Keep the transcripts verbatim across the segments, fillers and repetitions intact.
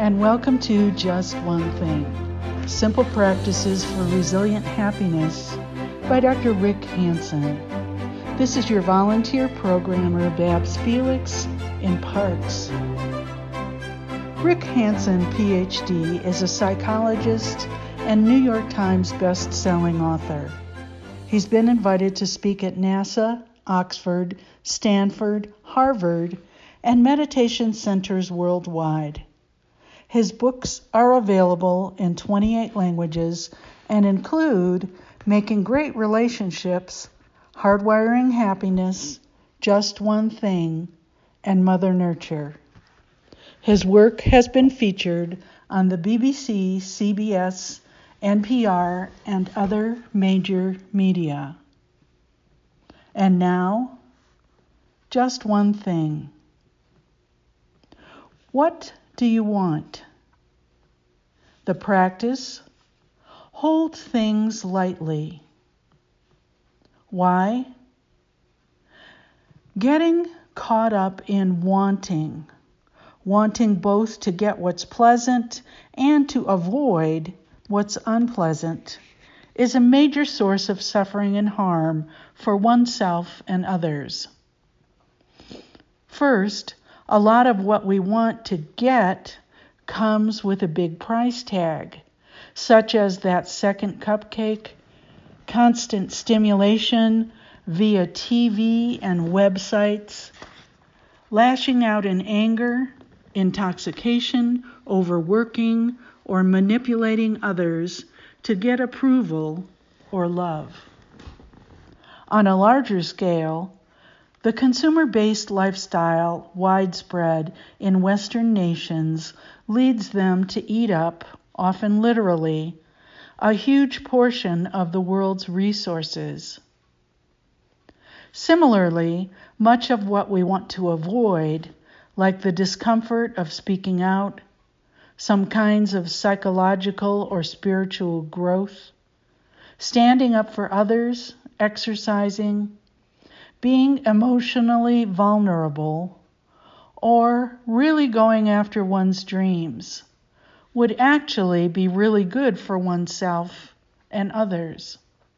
and welcome to Just One Thing, Simple Practices for Resilient Happiness by Doctor Rick Hanson. This is your volunteer programmer, Babs Felix, in Parks. Rick Hanson, P H D, is a psychologist and New York Times best-selling author. He's been invited to speak at NASA, Oxford, Stanford, Harvard, and meditation centers worldwide. His books are available in twenty-eight languages and include Making Great Relationships, Hardwiring Happiness, Just One Thing, and Mother Nurture. His work has been featured on the B B C, C B S, N P R, and other major media. And now, just one thing. What do you want? The practice: hold things lightly. Why? Getting caught up in wanting, wanting both to get what's pleasant and to avoid what's unpleasant, is a major source of suffering and harm for oneself and others. First, a lot of what we want to get comes with a big price tag, such as that second cupcake, constant stimulation via T V and websites, lashing out in anger, intoxication, overworking, or manipulating others to get approval or love. On a larger scale, the consumer-based lifestyle widespread in Western nations leads them to eat up, often literally, a huge portion of the world's resources. Similarly, much of what we want to avoid, like the discomfort of speaking out, some kinds of psychological or spiritual growth, standing up for others, exercising, being emotionally vulnerable, or really going after one's dreams, would actually be really good for oneself and others.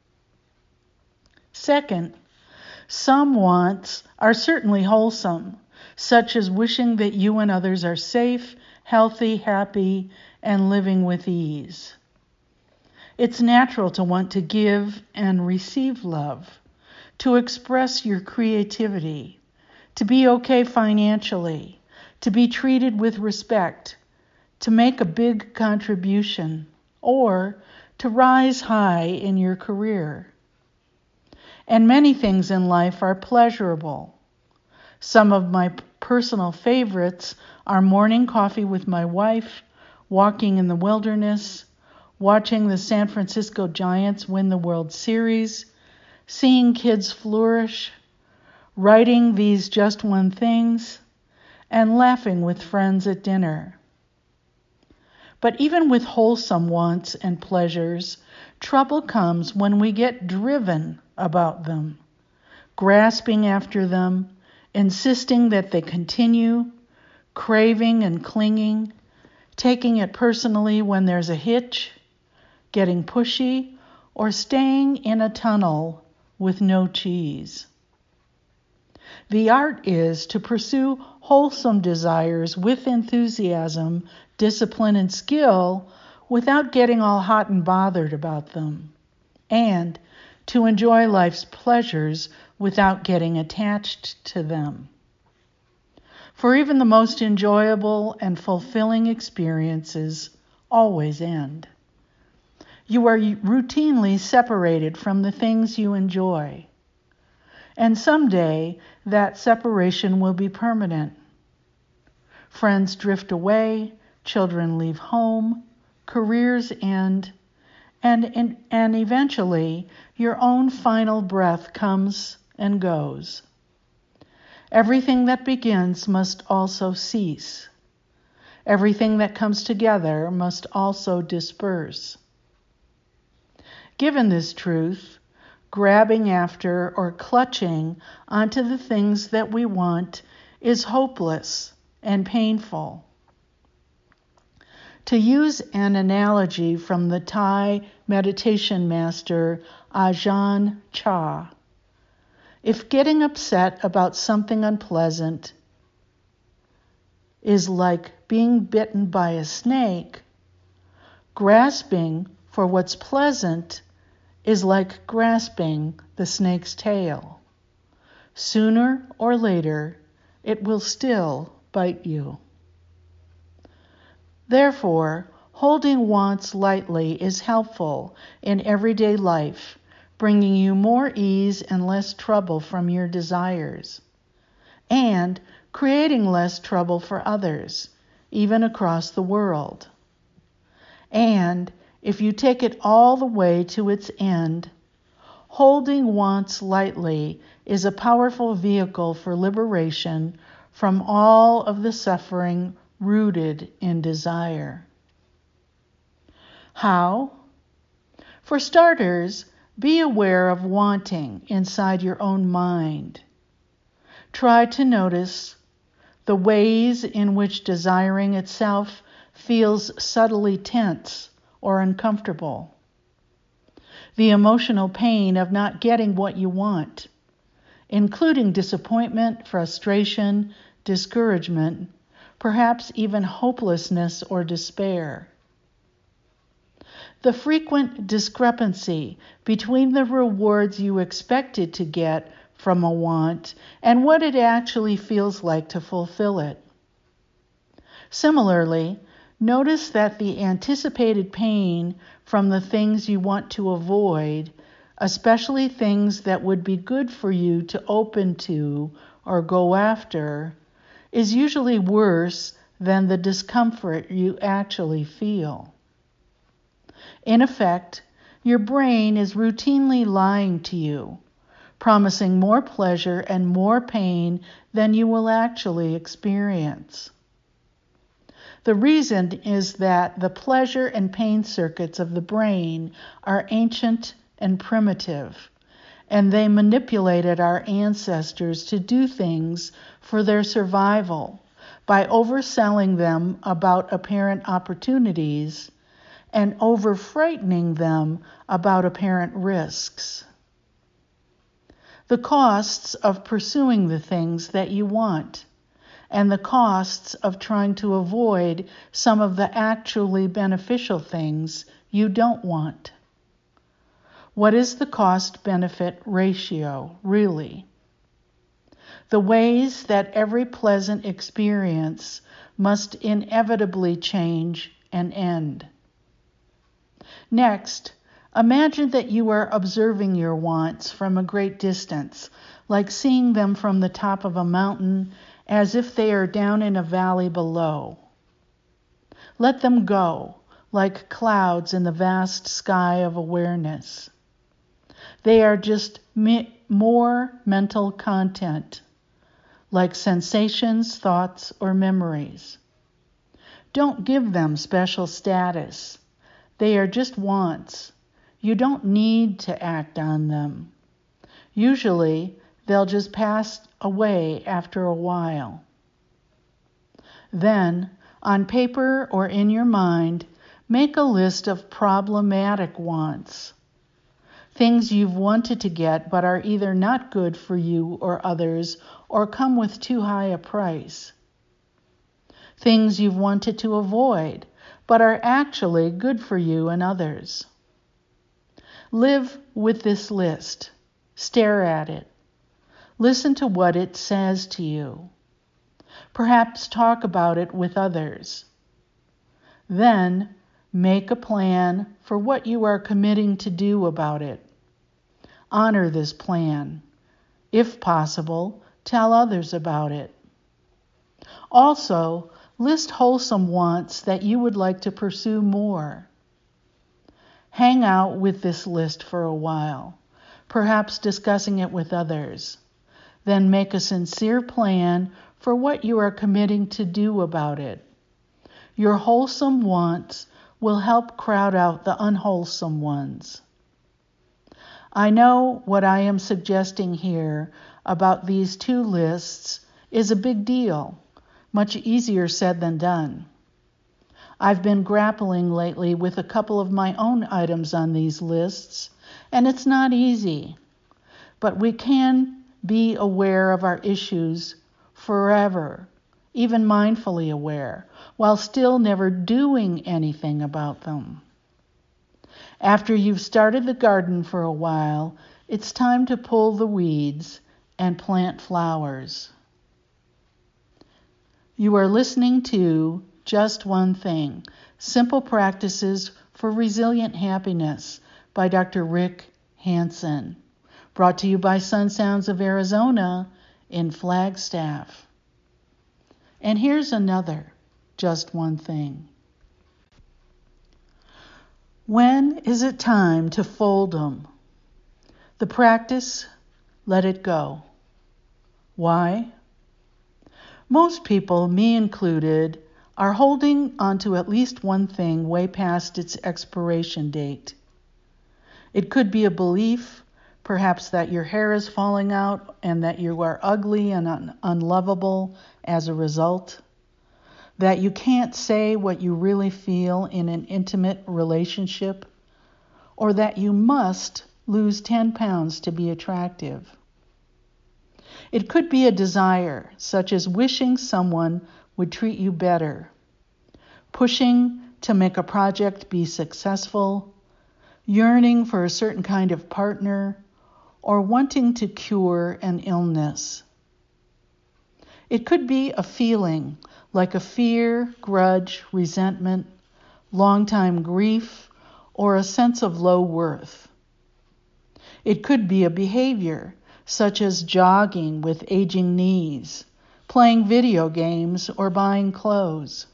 Second, some wants are certainly wholesome, such as wishing that you and others are safe, healthy, happy, and living with ease. It's natural to want to give and receive love, to express your creativity, to be okay financially, to be treated with respect, to make a big contribution, or to rise high in your career. And many things in life are pleasurable. Some of my personal favorites are morning coffee with my wife, walking in the wilderness, watching the San Francisco Giants win the World Series, seeing kids flourish, writing these just one things, and laughing with friends at dinner. But even with wholesome wants and pleasures, trouble comes when we get driven about them, grasping after them, insisting that they continue, craving and clinging, taking it personally when there's a hitch, getting pushy, or staying in a tunnel with no cheese. The art is to pursue wholesome desires with enthusiasm, discipline, and skill without getting all hot and bothered about them, and to enjoy life's pleasures without getting attached to them. For even the most enjoyable and fulfilling experiences always end. You are routinely separated from the things you enjoy. And someday, that separation will be permanent. Friends drift away, children leave home, careers end, and, and, and eventually, your own final breath comes and goes. Everything that begins must also cease. Everything that comes together must also disperse. Given this truth, grabbing after or clutching onto the things that we want is hopeless and painful. To use an analogy from the Thai meditation master Ajahn Chah, if getting upset about something unpleasant is like being bitten by a snake, grasping for what's pleasant is like grasping the snake's tail. Sooner or later, it will still bite you. Therefore, holding wants lightly is helpful in everyday life, bringing you more ease and less trouble from your desires, and creating less trouble for others, even across the world. And if you take it all the way to its end, holding wants lightly is a powerful vehicle for liberation from all of the suffering rooted in desire. How? For starters, be aware of wanting inside your own mind. Try to notice the ways in which desiring itself feels subtly tense or uncomfortable. The emotional pain of not getting what you want, including disappointment, frustration, discouragement, perhaps even hopelessness or despair. The frequent discrepancy between the rewards you expected to get from a want and what it actually feels like to fulfill it. Similarly, notice that the anticipated pain from the things you want to avoid, especially things that would be good for you to open to or go after, is usually worse than the discomfort you actually feel. In effect, your brain is routinely lying to you, promising more pleasure and more pain than you will actually experience. The reason is that the pleasure and pain circuits of the brain are ancient and primitive, and they manipulated our ancestors to do things for their survival by overselling them about apparent opportunities and over-frightening them about apparent risks. The costs of pursuing the things that you want, and the costs of trying to avoid some of the actually beneficial things you don't want. What is the cost-benefit ratio, really? The ways that every pleasant experience must inevitably change and end. Next, imagine that you are observing your wants from a great distance, like seeing them from the top of a mountain as if they are down in a valley below. Let them go, like clouds in the vast sky of awareness. They are just me- more mental content, like sensations, thoughts, or memories. Don't give them special status. They are just wants. You don't need to act on them. Usually, they'll just pass away after a while. Then, on paper or in your mind, make a list of problematic wants. Things you've wanted to get but are either not good for you or others or come with too high a price. Things you've wanted to avoid but are actually good for you and others. Live with this list. Stare at it. Listen to what it says to you. Perhaps talk about it with others. Then make a plan for what you are committing to do about it. Honor this plan. If possible, tell others about it. Also, list wholesome wants that you would like to pursue more. Hang out with this list for a while, perhaps discussing it with others. Then make a sincere plan for what you are committing to do about it. Your wholesome wants will help crowd out the unwholesome ones. I know what I am suggesting here about these two lists is a big deal, much easier said than done. I've been grappling lately with a couple of my own items on these lists, and it's not easy. But we can be aware of our issues forever, even mindfully aware, while still never doing anything about them. After you've started the garden for a while, it's time to pull the weeds and plant flowers. You are listening to Just One Thing, Simple Practices for Resilient Happiness by Doctor Rick Hanson, brought to you by Sun Sounds of Arizona in Flagstaff. And here's another Just One Thing. When is it time to fold 'em? The practice, let it go. Why? Most people, me included, are holding onto at least one thing way past its expiration date. It could be a belief, perhaps that your hair is falling out and that you are ugly and un- unlovable as a result, that you can't say what you really feel in an intimate relationship, or that you must lose ten pounds to be attractive. It could be a desire, such as wishing someone would treat you better, pushing to make a project be successful, yearning for a certain kind of partner, or wanting to cure an illness. It could be a feeling like a fear, grudge, resentment, long-time grief, or a sense of low worth. It could be a behavior, such as jogging with aging knees, playing video games, or buying clothes.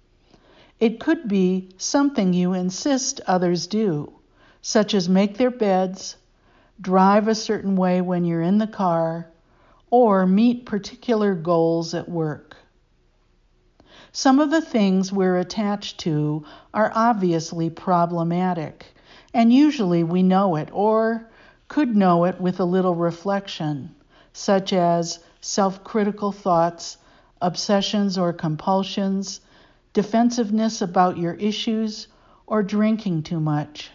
It could be something you insist others do, such as make their beds, drive a certain way when you're in the car, or meet particular goals at work. Some of the things we're attached to are obviously problematic, and usually we know it or could know it with a little reflection, such as self-critical thoughts, obsessions or compulsions, defensiveness about your issues, or drinking too much.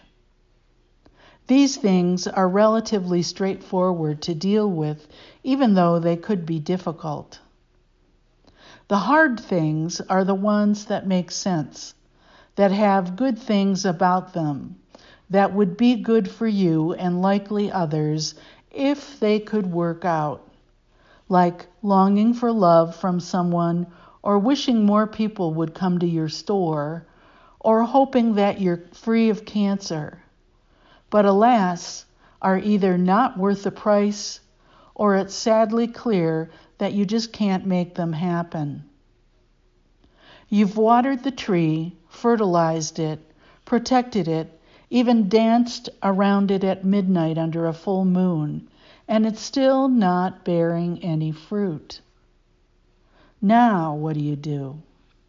These things are relatively straightforward to deal with, even though they could be difficult. The hard things are the ones that make sense, that have good things about them, that would be good for you and likely others if they could work out, like longing for love from someone, or wishing more people would come to your store, or hoping that you're free of cancer, but alas, are either not worth the price, or it's sadly clear that you just can't make them happen. You've watered the tree, fertilized it, protected it, even danced around it at midnight under a full moon, and it's still not bearing any fruit. Now, what do you do?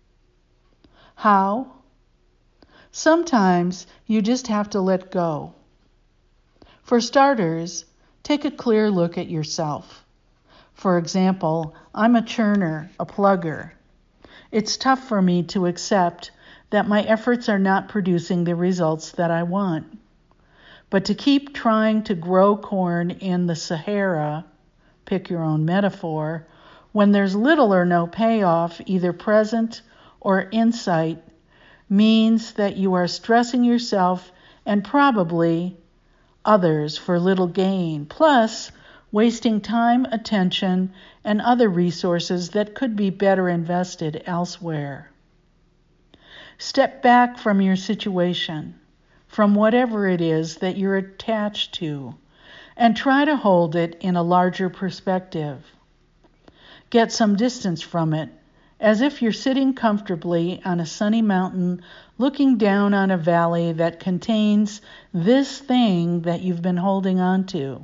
How? Sometimes you just have to let go. For starters, take a clear look at yourself. For example, I'm a churner, a plugger. It's tough for me to accept that my efforts are not producing the results that I want. But to keep trying to grow corn in the Sahara, pick your own metaphor, when there's little or no payoff, either present or insight, means that you are stressing yourself and probably others for little gain, plus wasting time, attention, and other resources that could be better invested elsewhere. Step back from your situation, from whatever it is that you're attached to, and try to hold it in a larger perspective. Get some distance from it, as if you're sitting comfortably on a sunny mountain looking down on a valley that contains this thing that you've been holding on to.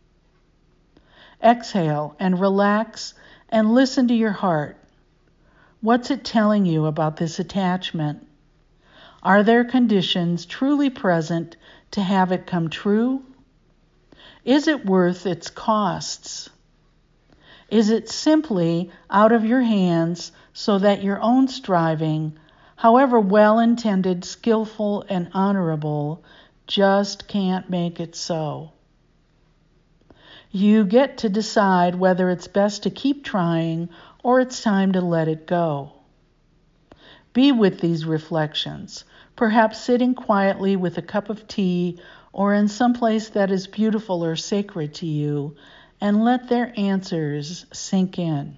Exhale and relax and listen to your heart. What's it telling you about this attachment? Are there conditions truly present to have it come true? Is it worth its costs? Is it simply out of your hands so that your own striving, however well-intended, skillful, and honorable, just can't make it so. You get to decide whether it's best to keep trying or it's time to let it go. Be with these reflections, perhaps sitting quietly with a cup of tea or in some place that is beautiful or sacred to you, and let their answers sink in.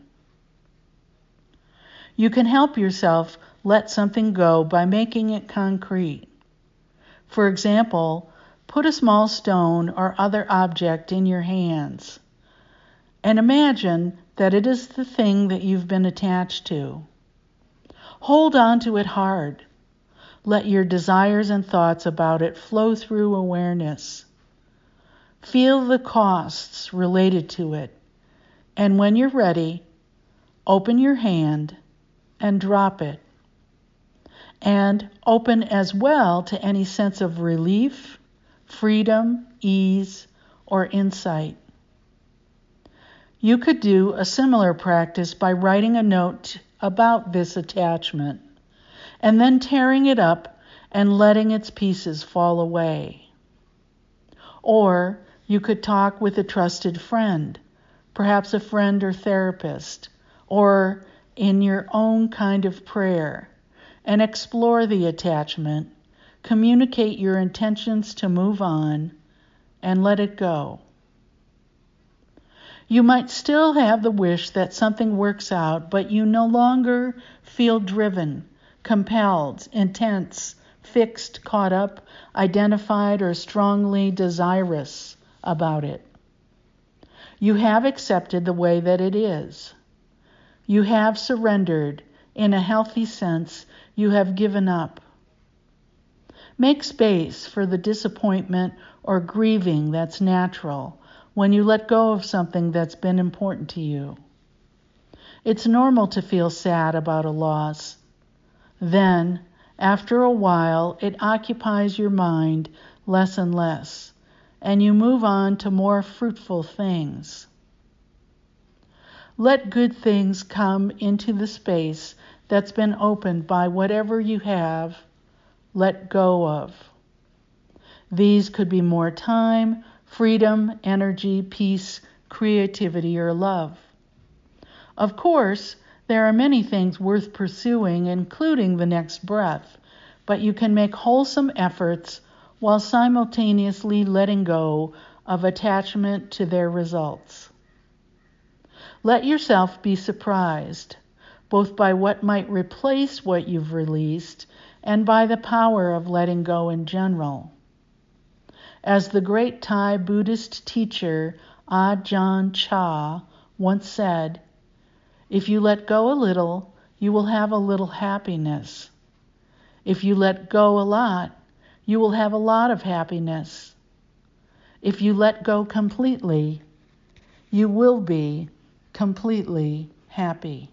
You can help yourself let something go by making it concrete. For example, put a small stone or other object in your hands and imagine that it is the thing that you've been attached to. Hold on to it hard. Let your desires and thoughts about it flow through awareness. Feel the costs related to it, and when you're ready, open your hand and drop it. And open as well to any sense of relief, freedom, ease, or insight. You could do a similar practice by writing a note about this attachment, and then tearing it up and letting its pieces fall away. Or you could talk with a trusted friend, perhaps a friend or therapist, or in your own kind of prayer, and explore the attachment, communicate your intentions to move on, and let it go. You might still have the wish that something works out, but you no longer feel driven, compelled, intense, fixed, caught up, identified, or strongly desirous about it. You have accepted the way that it is. You have surrendered. In a healthy sense, you have given up. Make space for the disappointment or grieving that's natural when you let go of something that's been important to you. It's normal to feel sad about a loss. Then, after a while, it occupies your mind less and less, and you move on to more fruitful things. Let good things come into the space that's been opened by whatever you have let go of. These could be more time, freedom, energy, peace, creativity, or love. Of course, there are many things worth pursuing, including the next breath, but you can make wholesome efforts while simultaneously letting go of attachment to their results. Let yourself be surprised, both by what might replace what you've released and by the power of letting go in general. As the great Thai Buddhist teacher Ajahn Chah once said, "If you let go a little, you will have a little happiness. If you let go a lot, you will have a lot of happiness. If you let go completely, you will be completely happy."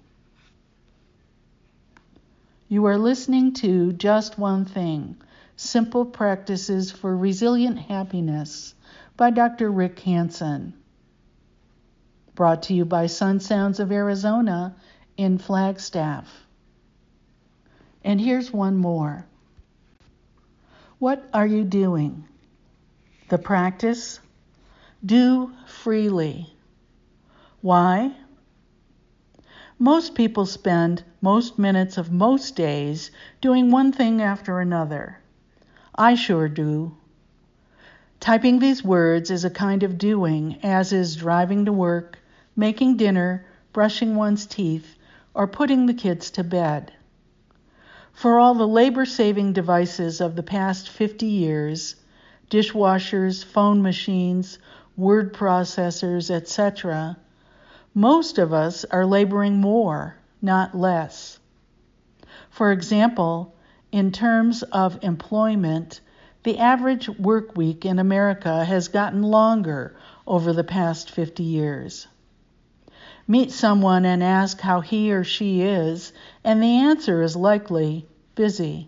You are listening to Just One Thing, Simple Practices for Resilient Happiness by Doctor Rick Hanson. Brought to you by Sun Sounds of Arizona in Flagstaff. And here's one more. What are you doing? The practice? Do freely. Why? Most people spend most minutes of most days doing one thing after another. I sure do. Typing these words is a kind of doing, as is driving to work, making dinner, brushing one's teeth, or putting the kids to bed. For all the labor-saving devices of the past fifty years, dishwashers, phone machines, word processors, et cetera, most of us are laboring more, not less. For example, in terms of employment, the average work week in America has gotten longer over the past fifty years. Meet someone and ask how he or she is, and the answer is likely busy.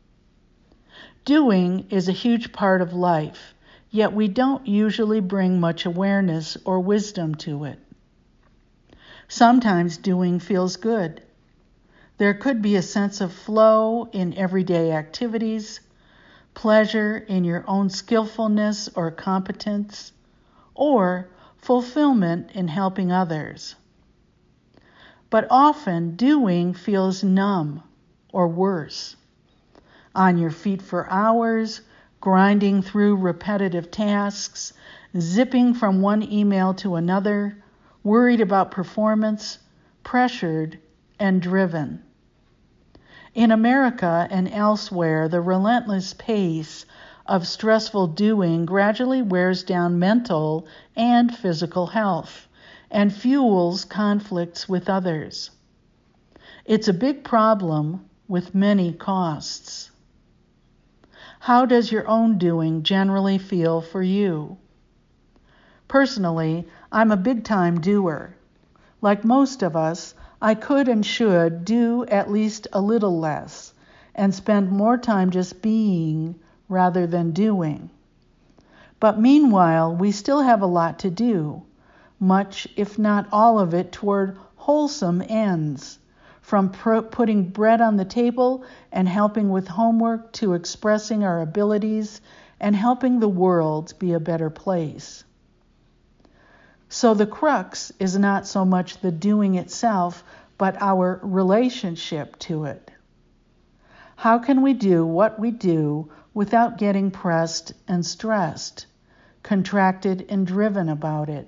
Doing is a huge part of life, yet we don't usually bring much awareness or wisdom to it. Sometimes doing feels good. There could be a sense of flow in everyday activities, pleasure in your own skillfulness or competence, or fulfillment in helping others. But often doing feels numb or worse. On your feet for hours, grinding through repetitive tasks, zipping from one email to another, worried about performance, pressured, and driven. In America and elsewhere, the relentless pace of stressful doing gradually wears down mental and physical health and fuels conflicts with others. It's a big problem with many costs. How does your own doing generally feel for you? Personally, I'm a big-time doer. Like most of us, I could and should do at least a little less and spend more time just being rather than doing. But meanwhile, we still have a lot to do, much, if not all of it, toward wholesome ends, from pro- putting bread on the table and helping with homework to expressing our abilities and helping the world be a better place. So the crux is not so much the doing itself, but our relationship to it. How can we do what we do without getting pressed and stressed, contracted and driven about it?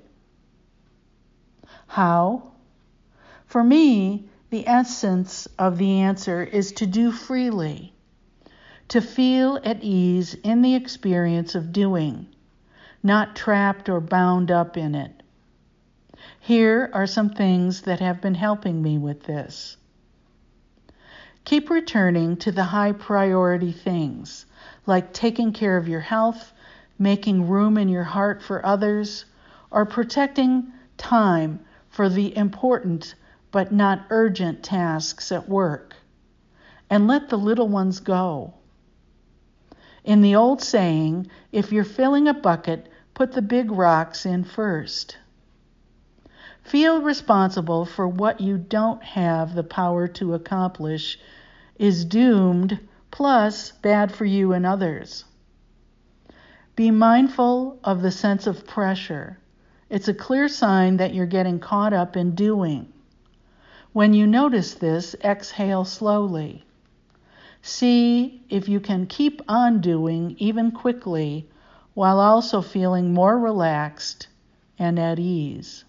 How? For me, the essence of the answer is to do freely, to feel at ease in the experience of doing, not trapped or bound up in it. Here are some things that have been helping me with this. Keep returning to the high priority things, like taking care of your health, making room in your heart for others, or protecting time for the important but not urgent tasks at work. And let the little ones go. In the old saying, if you're filling a bucket, put the big rocks in first. Feel responsible for what you don't have the power to accomplish is doomed, plus bad for you and others. Be mindful of the sense of pressure. It's a clear sign that you're getting caught up in doing. When you notice this, exhale slowly. See if you can keep on doing even quickly while also feeling more relaxed and at ease.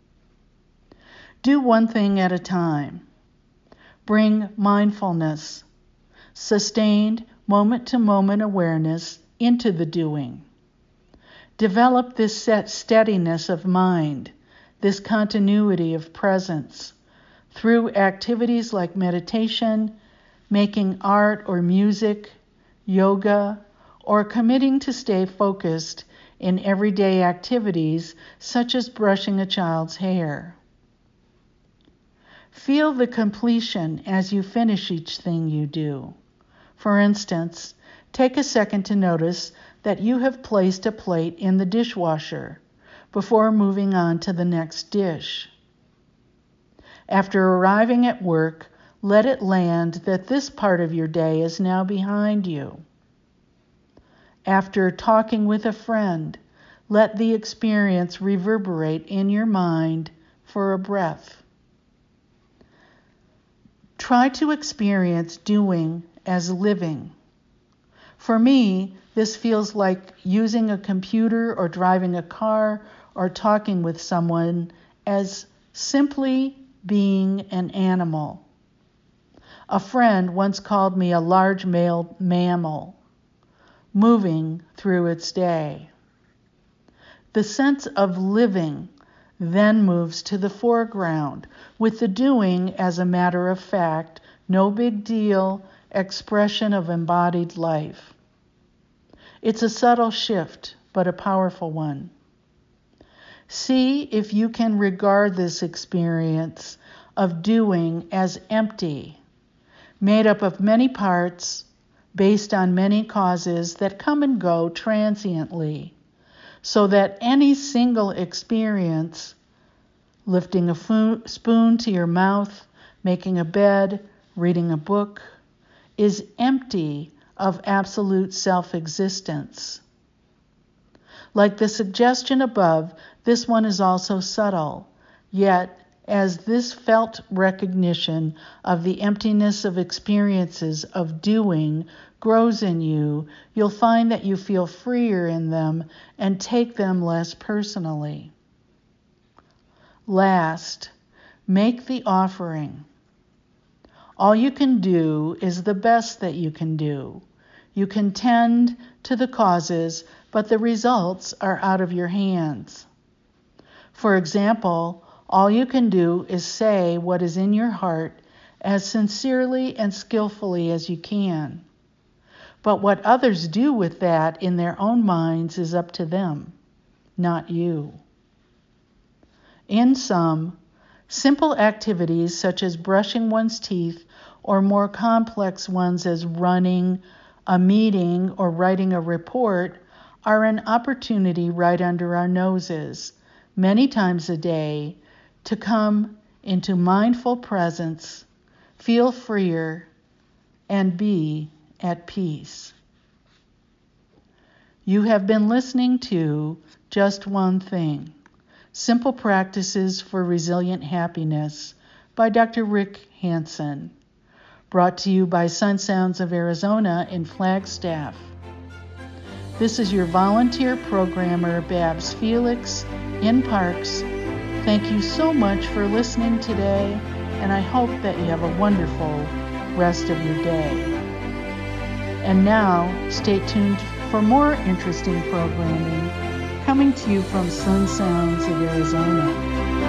Do one thing at a time. Bring mindfulness, sustained moment-to-moment awareness into the doing. Develop this set steadiness of mind, this continuity of presence, through activities like meditation, making art or music, yoga, or committing to stay focused in everyday activities such as brushing a child's hair. Feel the completion as you finish each thing you do. For instance, take a second to notice that you have placed a plate in the dishwasher before moving on to the next dish. After arriving at work, let it land that this part of your day is now behind you. After talking with a friend, let the experience reverberate in your mind for a breath. Try to experience doing as living. For me, this feels like using a computer or driving a car or talking with someone as simply being an animal. A friend once called me a large male mammal, moving through its day. The sense of living then moves to the foreground, with the doing as a matter of fact, no big deal expression of embodied life. It's a subtle shift, but a powerful one. See if you can regard this experience of doing as empty, made up of many parts, based on many causes that come and go transiently, so that any single experience, lifting a fo- spoon to your mouth, making a bed, reading a book, is empty of absolute self-existence. Like the suggestion above, this one is also subtle, yet as this felt recognition of the emptiness of experiences of doing grows in you, you'll find that you feel freer in them and take them less personally. Last, make the offering. All you can do is the best that you can do. You can tend to the causes, but the results are out of your hands. For example, all you can do is say what is in your heart as sincerely and skillfully as you can. But what others do with that in their own minds is up to them, not you. In sum, simple activities such as brushing one's teeth or more complex ones as running, a meeting, or writing a report are an opportunity right under our noses, many times a day, to come into mindful presence, feel freer, and be at peace. You have been listening to Just One Thing, Simple Practices for Resilient Happiness by Doctor Rick Hanson, brought to you by Sun Sounds of Arizona in Flagstaff. This is your volunteer programmer, Babs Felix, in Parks. Thank you so much for listening today, and I hope that you have a wonderful rest of your day. And now, stay tuned for more interesting programming coming to you from Sun Sounds of Arizona.